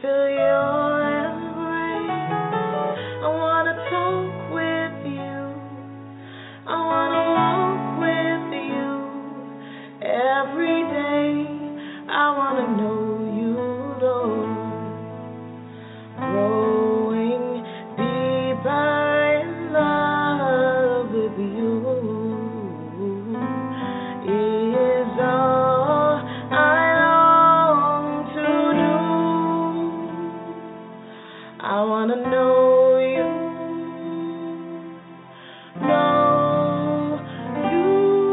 feel your embrace. I wanna talk with you. I wanna walk with you every day. I wanna know you, Lord. Growing deeper in love with you is all I long to do. I wanna know you, know you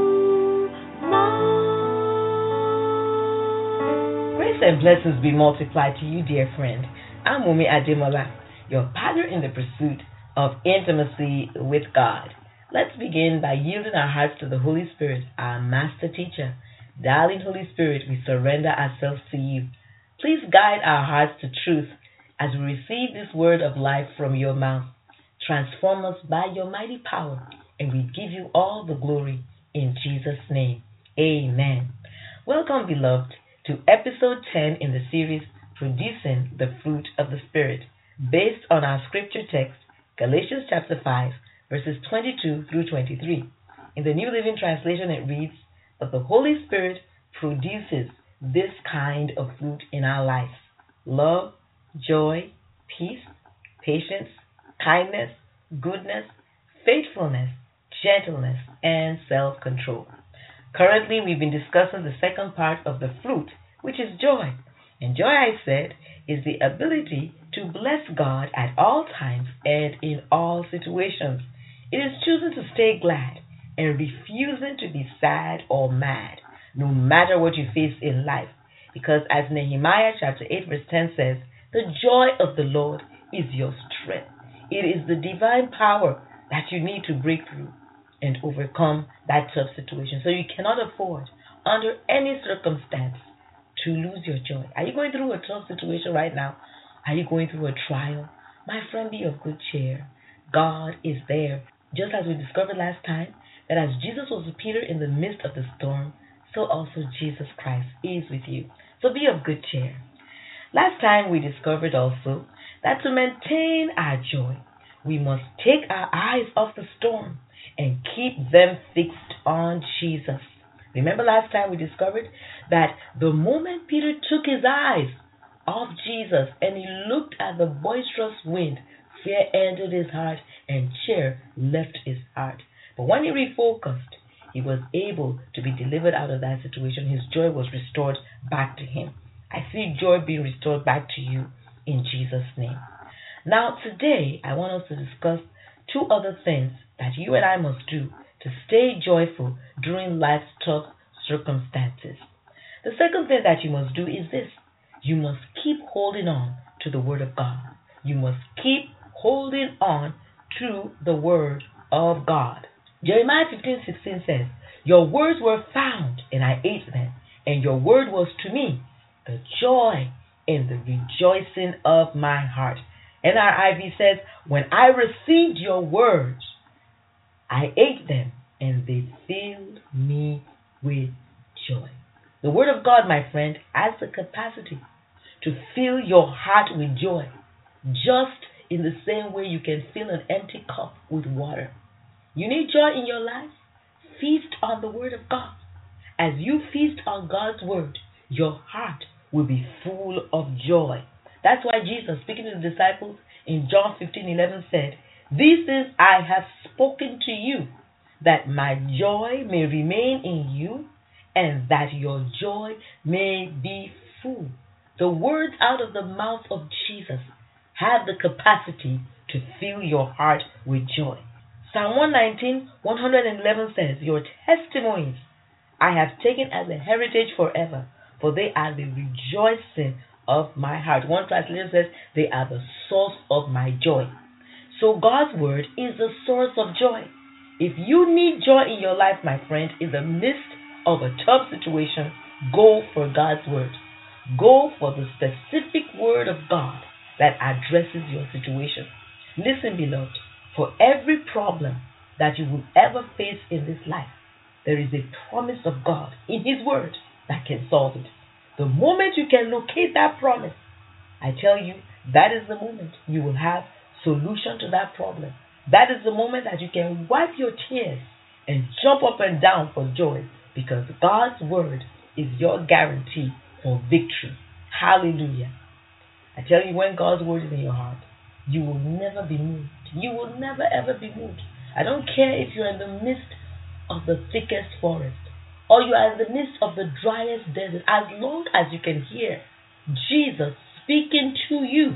more. Grace and blessings be multiplied to you, dear friend. I'm Wumi Ademola, your partner in the pursuit of intimacy with God. Let's begin by yielding our hearts to the Holy Spirit, our master teacher. Darling Holy Spirit, we surrender ourselves to you. Please guide our hearts to truth as we receive this word of life from your mouth. Transform us by your mighty power, and we give you all the glory in Jesus' name. Amen. Welcome, beloved, to episode 10 in the series Producing the Fruit of the Spirit, based on our scripture text, Galatians chapter 5, verses 22 through 23. In the New Living Translation, it reads that the Holy Spirit produces this kind of fruit in our lives: love, joy, peace, patience, kindness, goodness, faithfulness, gentleness, and self-control. Currently, we've been discussing the second part of the fruit, which is joy. And joy, I said, is the ability to bless God at all times and in all situations. It is choosing to stay glad and refusing to be sad or mad, no matter what you face in life. Because as Nehemiah chapter 8 verse 10 says, the joy of the Lord is your strength. It is the divine power that you need to break through and overcome that tough situation. So you cannot afford, under any circumstance, to lose your joy. Are you going through a tough situation right now? Are you going through a trial? My friend, be of good cheer. God is there. Just as we discovered last time, that as Jesus was with Peter in the midst of the storm, so also Jesus Christ is with you. So be of good cheer. Last time we discovered also that to maintain our joy, we must take our eyes off the storm and keep them fixed on Jesus. Remember last time we discovered that the moment Peter took his eyes off Jesus and he looked at the boisterous wind, fear entered his heart and cheer left his heart. But when he refocused, he was able to be delivered out of that situation. His joy was restored back to him. I see joy being restored back to you in Jesus' name. Now today, I want us to discuss two other things that you and I must do to stay joyful during life's tough circumstances. The second thing that you must do is this. You must keep holding on to the Word of God. You must keep holding on to the Word of God. Jeremiah 15:16 says, your words were found, and I ate them, and your word was to me the joy and the rejoicing of my heart. NIV says, when I received your words, I ate them, and they filled me with joy. The Word of God, my friend, has the capacity to fill your heart with joy, just in the same way you can fill an empty cup with water. You need joy in your life? Feast on the Word of God. As you feast on God's Word, your heart will be full of joy. That's why Jesus, speaking to the disciples in John 15:11, said, these things I have spoken to you, that my joy may remain in you, and that your joy may be full. The words out of the mouth of Jesus have the capacity to fill your heart with joy. Psalm 119:111 says, your testimonies I have taken as a heritage forever, for they are the rejoicing of my heart. One translation says, they are the source of my joy. So God's word is the source of joy. If you need joy in your life, my friend, in the midst of a tough situation, go for God's word. Go for the specific word of God that addresses your situation. Listen, beloved, for every problem that you will ever face in this life, there is a promise of God in His word that can solve it. The moment you can locate that promise I tell you, that is the moment you will have solution to that problem. That is the moment that you can wipe your tears and jump up and down for joy because God's word is your guarantee for victory. Hallelujah. I tell you, when God's word is in your heart, you will never be moved. You will never ever be moved. I don't care if you're in the midst of the thickest forest or you are in the midst of the driest desert. As long as you can hear Jesus speaking to you,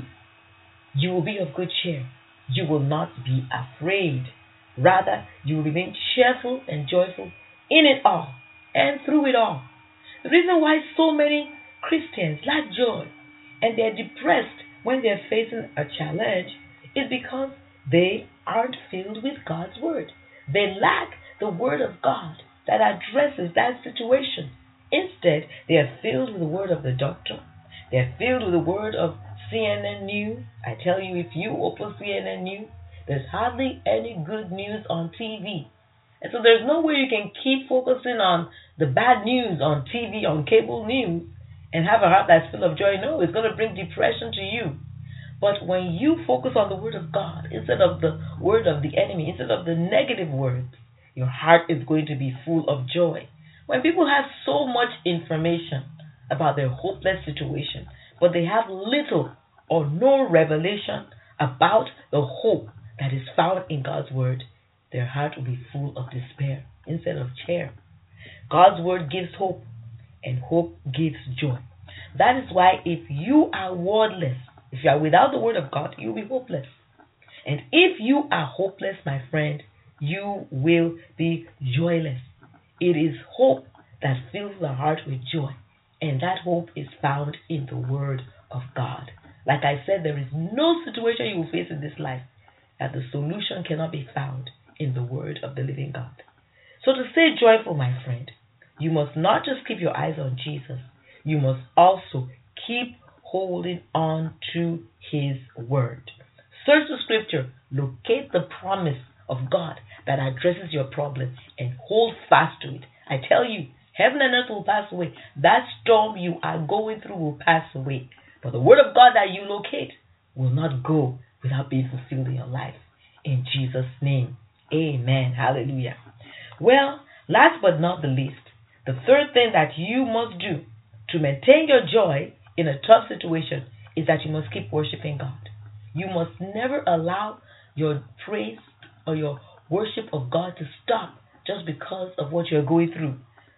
you will be of good cheer. You will not be afraid. Rather, you will remain cheerful and joyful in it all and through it all. The reason why so many Christians lack joy and they're depressed when they're facing a challenge is because they aren't filled with God's word. They lack the word of God that addresses that situation. Instead, they are filled with the word of the doctor. They're filled with the word of CNN News. I tell you, if you open CNN News, there's hardly any good news on TV. And so there's no way you can keep focusing on the bad news on TV, on cable news, and have a heart that's full of joy. No, it's going to bring depression to you. But when you focus on the word of God instead of the word of the enemy, instead of the negative words, your heart is going to be full of joy. When people have so much information about their hopeless situation, but they have little or no revelation about the hope that is found in God's word, their heart will be full of despair instead of cheer. God's word gives hope, and hope gives joy. That is why if you are wordless, if you are without the word of God, you'll be hopeless. And if you are hopeless, my friend, you will be joyless. It is hope that fills the heart with joy, and that hope is found in the word of God. Like I said, there is no situation you will face in this life that the solution cannot be found in the word of the living God. So to stay joyful, my friend, you must not just keep your eyes on Jesus. You must also keep holding on to his word. Search the scripture, locate the promise of God that addresses your problem, and hold fast to it. I tell you, heaven and earth will pass away. That storm you are going through will pass away. But the word of God that you locate will not go without being fulfilled in your life. In Jesus' name, amen. Hallelujah. Well, last but not the least, the third thing that you must do to maintain your joy in a tough situation is that you must keep worshiping God. You must never allow your praise or your worship of God to stop just because of what you're going through.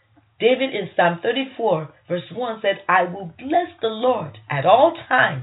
David in Psalm 34 verse 1 said, I will bless the Lord at all times,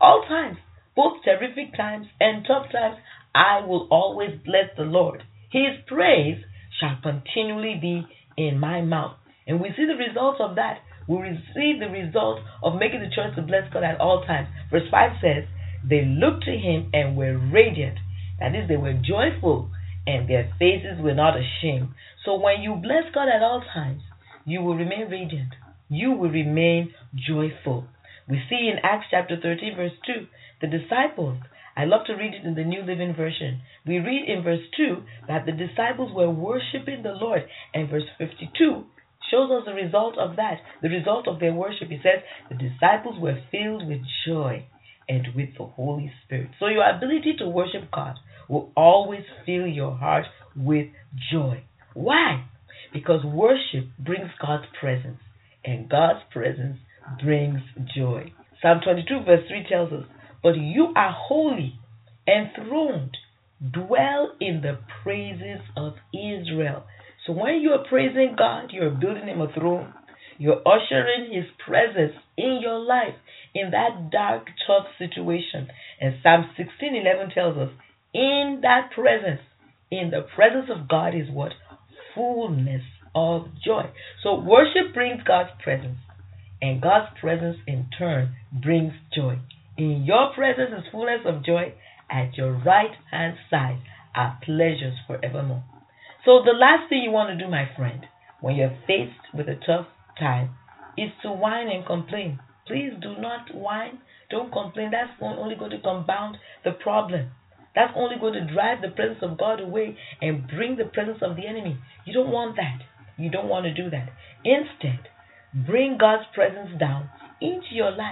both terrific times and tough times. I will always bless the Lord. His praise shall continually be in my mouth. And we see the results of that. We receive the result of making the choice to bless God at all times. Verse 5 says, they looked to him and were radiant. That is, they were joyful and their faces were not ashamed. So when you bless God at all times, you will remain radiant. You will remain joyful. We see in Acts chapter 13 verse 2, the disciples, I love to read it in the New Living Version. We read in verse 2 that the disciples were worshiping the Lord. And verse 52 shows us the result of that, the result of their worship. It says the disciples were filled with joy and with the Holy Spirit. So your ability to worship God will always fill your heart with joy. Why? Because worship brings God's presence, and God's presence brings joy. Psalm 22 verse 3 tells us, but you are holy, enthroned, dwell in the praises of Israel. So when you are praising God, you're building him a throne. You're ushering his presence in your life in that dark, tough situation. And Psalm 16:11 tells us, in that presence, in the presence of God is what? Fullness of joy. So worship brings God's presence, and God's presence in turn brings joy. In your presence is fullness of joy. At your right hand side are pleasures forevermore. So the last thing you want to do, my friend, when you're faced with a tough time, is to whine and complain. Please do not whine. Don't complain. That's only going to compound the problem. That's only going to drive the presence of God away and bring the presence of the enemy. You don't want that. You don't want to do that. Instead, bring God's presence down into your life.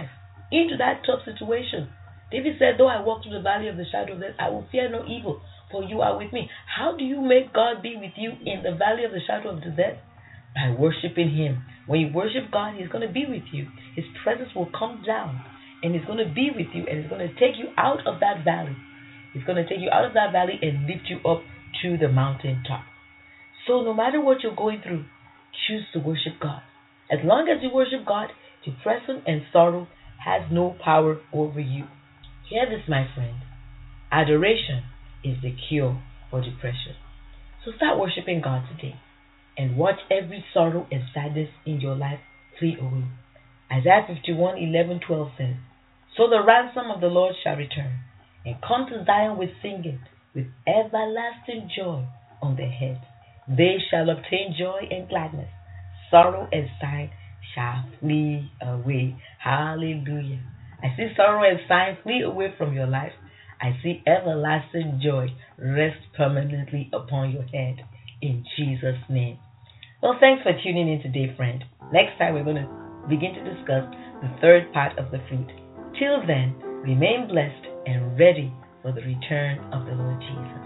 into that tough situation. David said, though I walk through the valley of the shadow of death, I will fear no evil, for you are with me. How do you make God be with you in the valley of the shadow of the death? By worshiping Him. When you worship God, He's going to be with you. His presence will come down, and He's going to be with you, and He's going to take you out of that valley. He's going to take you out of that valley and lift you up to the mountaintop. So no matter what you're going through, choose to worship God. As long as you worship God, depression and sorrow has no power over you. Hear this, my friend. Adoration is the cure for depression. So start worshiping God today and watch every sorrow and sadness in your life flee away. Isaiah 51:11-12 says, So the ransom of the Lord shall return and come to Zion with singing, with everlasting joy on their heads. They shall obtain joy and gladness. Sorrow and sighing shall flee away. Hallelujah. I see sorrow and sighing flee away from your life. I see everlasting joy rest permanently upon your head in Jesus' name. Well, thanks for tuning in today, friend. Next time we're going to begin to discuss the third part of the fruit. Till then, remain blessed and ready for the return of the Lord Jesus.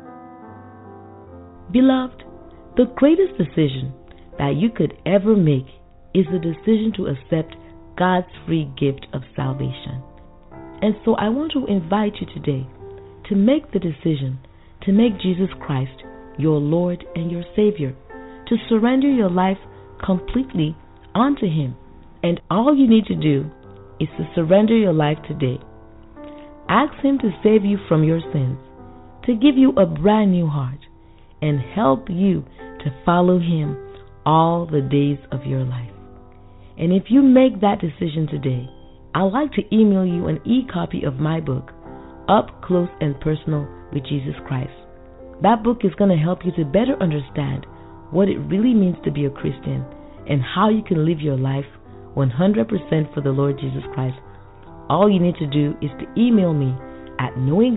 Beloved, the greatest decision that you could ever make is the decision to accept God's free gift of salvation. And so I want to invite you today to make the decision to make Jesus Christ your Lord and your Savior, to surrender your life completely unto Him. And all you need to do is to surrender your life today. Ask Him to save you from your sins, to give you a brand new heart, and help you to follow Him all the days of your life. And if you make that decision today, I'd like to email you an e-copy of my book, Up Close and Personal with Jesus Christ. That book is going to help you to better understand what it really means to be a Christian and how you can live your life 100% for the Lord Jesus Christ. All you need to do is to email me at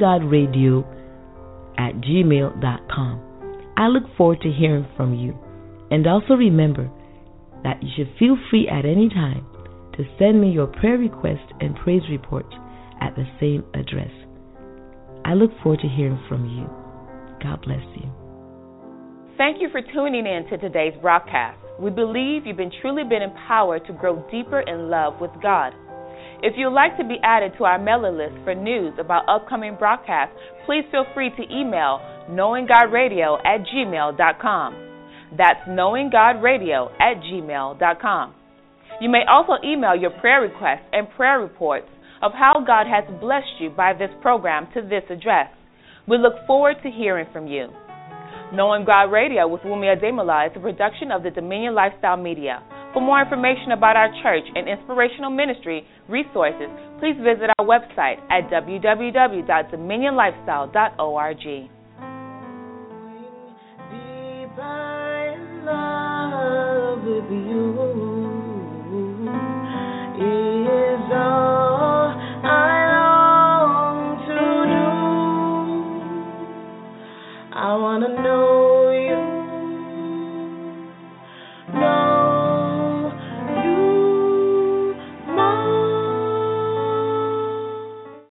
knowinggodradio@gmail.com. I look forward to hearing from you. And also remember that you should feel free at any time to send me your prayer request and praise report at the same address. I look forward to hearing from you. God bless you. Thank you for tuning in to today's broadcast. We believe you've truly been empowered to grow deeper in love with God. If you'd like to be added to our mailing list for news about upcoming broadcasts, please feel free to email knowinggodradio@gmail.com. That's knowinggodradio@gmail.com. You may also email your prayer requests and prayer reports of how God has blessed you by this program to this address. We look forward to hearing from you. Knowing God Radio with Wumi Ademola is a production of the Dominion Lifestyle Media. For more information about our church and inspirational ministry resources, please visit our website at www.dominionlifestyle.org.